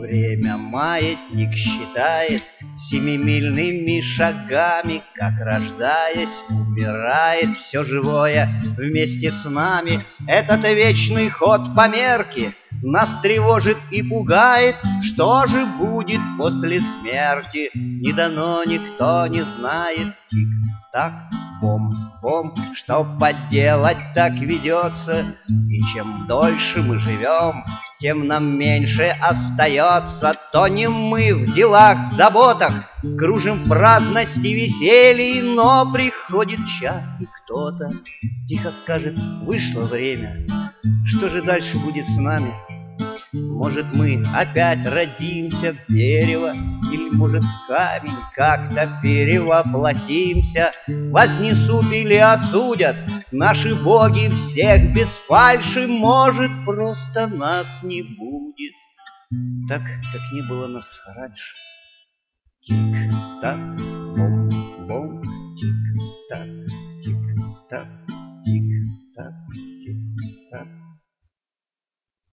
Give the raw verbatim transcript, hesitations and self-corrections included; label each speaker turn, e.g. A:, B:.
A: время маятник считает семимильными шагами, как, рождаясь, умирает все живое вместе с нами. Этот вечный ход померки нас тревожит и пугает. Что же будет после смерти, не дано, никто не знает. Тик-так, бом-бом, что поделать, так ведется. И чем дольше мы живем, тем нам меньше остается. Тонем мы в делах, заботах, кружим праздности, веселье, но приходит час, и кто-то тихо скажет: вышло время. Что же дальше будет с нами? Может, мы опять родимся в дерево, или, может, в камень как-то перевоплотимся. Вознесут или осудят наши боги всех без фальши. Может, просто нас не будет, так, как не было нас раньше. Тик-так, бом-бом, тик-так, тик-так, тик.